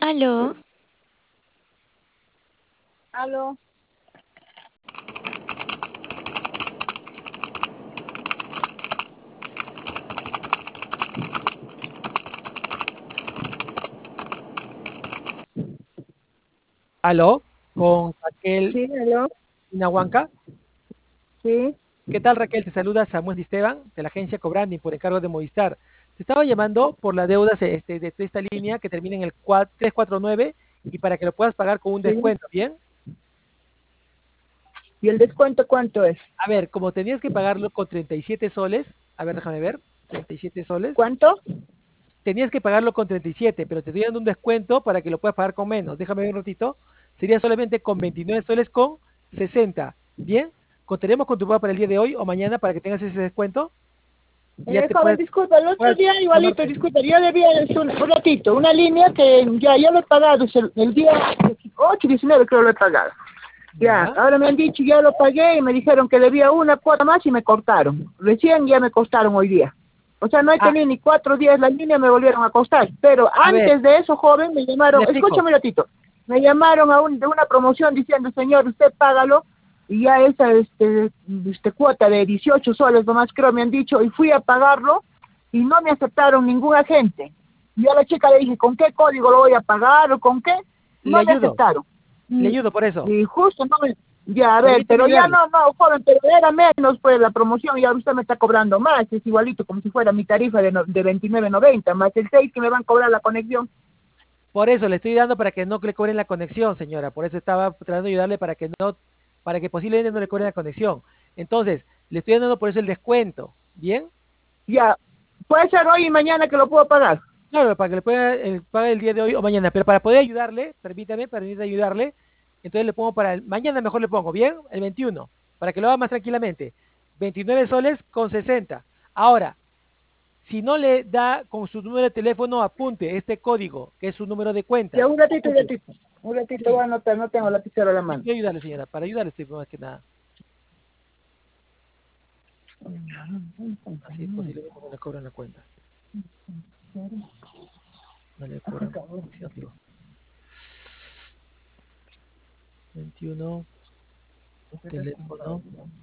Aló, Aló, Aló, con Raquel sí, aló, Inahuanca. sí, ¿Qué tal, Raquel? Te saluda Samuel Di Esteban de la agencia Cobrani por encargo de Movistar. Te estaba llamando por la deuda de esta línea que termina en el 349 y para que lo puedas pagar con un sí. descuento, ¿bien? ¿Y el descuento cuánto es? A ver, como tenías que pagarlo con 37 soles, a ver, déjame ver, 37 soles, ¿Cuánto? tenías que pagarlo con 37, pero te estoy dando un descuento para que lo puedas pagar con menos. Déjame ver un ratito. Sería solamente con 29 soles con 60. ¿Bien? Contaremos con tu pago para el día de hoy o mañana para que tengas ese descuento. Y ya te Joven, disculpa, el otro puedes día igualito, tomarte. disculpa, yo debía un ratito, una línea que ya lo he pagado, el día 8, 19 creo lo he pagado. Ya, Ya. ahora me han dicho, ya lo pagué y me dijeron que debía una cuota más y me cortaron. Recién ya me cortaron hoy día. O sea, no he Ah, tenido ni 4 días la línea, me volvieron a costar. Pero a ver, antes de eso, joven, me le llamaron, explico. escúchame un ratito, me llamaron de una promoción diciendo, señor, usted págalo, y ya esa cuota de 18 soles nomás creo me han dicho, y fui a pagarlo, y no me aceptaron ningún agente. Y a la chica le dije, ¿con qué código lo voy a pagar o con qué? Le No me ayudo. aceptaron. Le Y, ayudo por eso. y justo no me... Ya, a ver, Permíteme pero ya ayudarle. no, joven, pero era menos pues la promoción y ahora usted me está cobrando más, es igualito como si fuera mi tarifa de 29.90 más el 6 que me van a cobrar la conexión. Por eso le estoy dando para que no le cobren la conexión, señora. Por eso estaba tratando de ayudarle para que no, para que posiblemente no le cobren la conexión. Entonces, le estoy dando por eso el descuento. ¿Bien? Ya, puede ser hoy y mañana que lo puedo pagar. Claro, para que le pueda pague el día de hoy o mañana. Pero para poder ayudarle, permítame ayudarle. Entonces le pongo para el mañana mejor le pongo, ¿bien? El 21, para que lo haga más tranquilamente. 29 soles con 60. Ahora, si no le da con su número de teléfono, apunte este código, que es su número de Ya, cuenta. un Apunte. ratito, un ratito voy Sí, a anotar, no tengo la lapicero a la sí, mano. quiero ayudarle, señora. Para ayudarle estoy más que nada. Así posiblemente no le cobran la cuenta. No le cobran conexión, digo. 21, teléfono.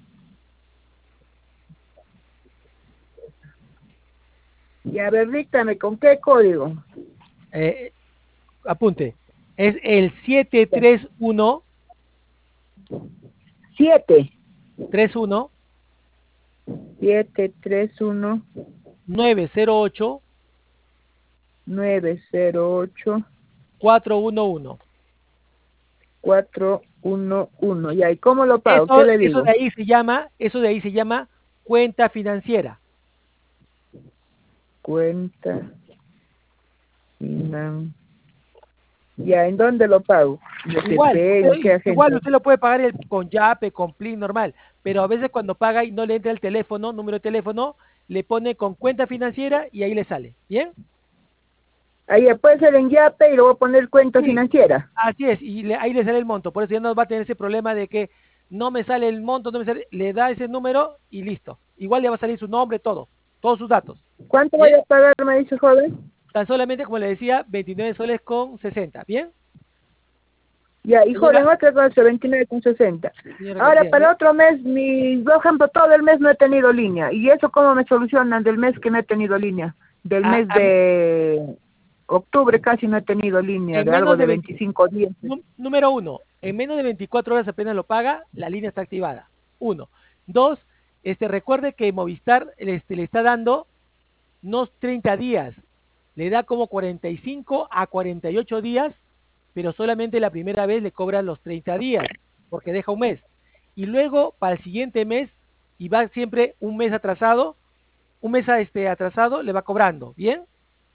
Ya, a ver, díctame, ¿con qué código? Eh, apunte. Es el 731 7, 31 731 908 908 411. 411. Ya, ¿y cómo lo pago? ¿Qué Eso, le digo? eso de ahí se llama cuenta financiera. Cuenta financiera. Ya, ¿en dónde lo pago? ¿De CP? ¿En qué Igual agente? usted lo puede pagar con Yape, con Plin normal, pero a veces cuando paga y no le entra el teléfono, número de teléfono, le pone con cuenta financiera y ahí le sale. ¿Bien? Ahí puede ser en Yape y le voy a poner cuenta Sí, financiera. así es, y ahí le sale el monto. Por eso ya no va a tener ese problema de que no me sale el monto, no me sale, le da ese número y listo. Igual le va a salir su nombre, todo, todos sus datos. ¿Cuánto voy ¿Bien? a pagar, me dice joven? Tan solamente, como le decía, 29 soles con 60. ¿Bien? Ya, y Señora, joven, otra cosa, 29,60. señora Raquel, Ahora, para dígame. otro mes, por ejemplo, todo el mes no he tenido línea. ¿Y eso cómo me solucionan del mes que no he tenido línea? Del A- mes a- de octubre casi no he tenido línea, en de algo menos de de 20, 25 días. número uno, en menos de 24 horas apenas lo paga, la línea está activada. Uno. Dos, recuerde que Movistar le está dando no 30 días, le da como 45 a 48 días, pero solamente la primera vez le cobran los 30 días, porque deja un mes. Y luego para el siguiente mes, y va siempre un mes atrasado, atrasado le va cobrando, ¿bien?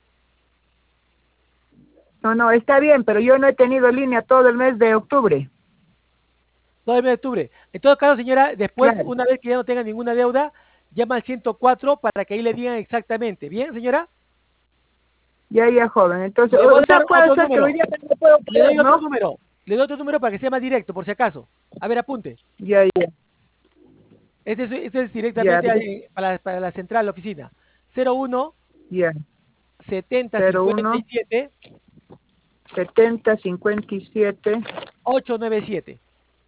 No, no, está bien, pero yo no he tenido línea todo el mes de octubre. Todo el mes de octubre. En todo caso, señora, después, Claro. una vez que ya no tenga ninguna deuda, llama al 104 para que ahí le digan exactamente. ¿Bien, señora? Ya, ya, joven. Entonces, Le voy o a sea, dar puede otro ser que hoy número. día no puedo Le pagar, doy otro ¿no? número. Le doy otro número para que sea más directo, por si acaso. A ver, apunte. Ya, ya, Este es ya, directamente para la central, la oficina. 01 ya. 70 01, 57 7057 897.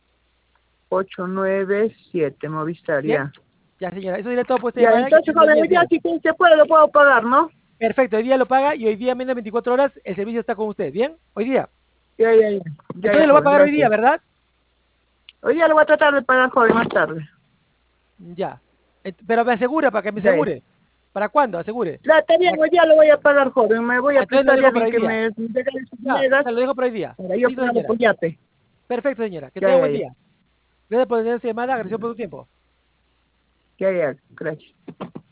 897, Movistar, ¿Bien? ya. Ya, señora, eso diré todo por esta Ya, llamada. entonces, joven, hoy día si se puede, lo puedo pagar, ¿no? Perfecto, hoy día lo paga y hoy día menos de 24 horas el servicio está con usted, ¿bien? Hoy día. Ya, ya, ya. Ya, ya, Entonces lo va a joven, pagar hoy día, gracias. ¿verdad? Hoy día lo voy a tratar de pagar, joven, más tarde. Ya. Pero me asegura, para que me Ya, ya. asegure. ¿Para cuándo? Asegure. Ya, está bien, Para- hoy día lo voy a pagar, joven. Me voy a Entonces lo prestar ya a dejo para alguien hoy que día. me regale sus Ya, monedas se lo dejo para hoy día. para yo Listo, pagarlo señora. por yape. Perfecto, señora. Que Ya, tenga ya, buen ya. día. Gracias por tener esta llamada, gracias por su tiempo. Ya, ya, gracias.